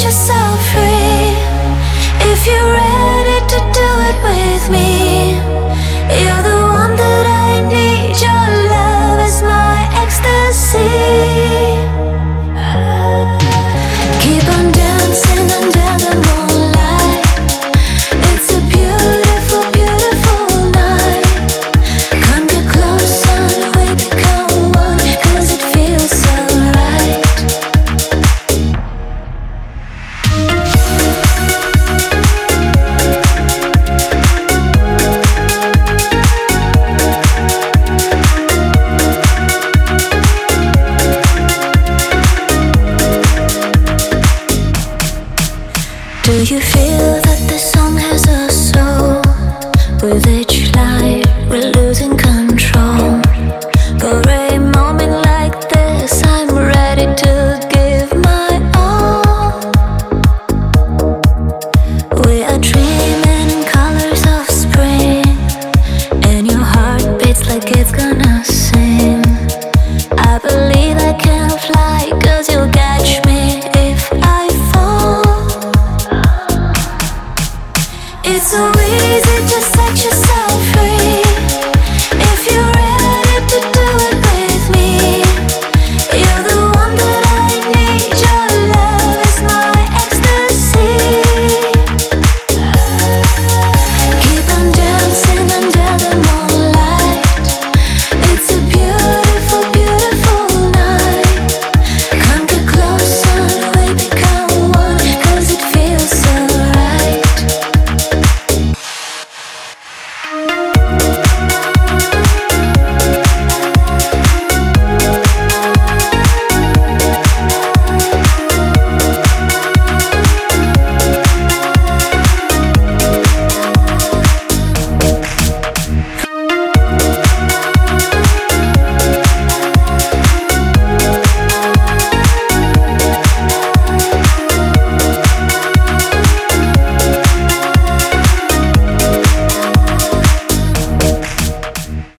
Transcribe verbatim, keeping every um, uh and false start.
yourself free. If you're ready to do it with me, you're the one that I need. Your love is my ecstasy. Keep on dancing under the moonlight. It's a beautiful, beautiful night. Come get closer and we become one, 'cause it feels so right. Do you feel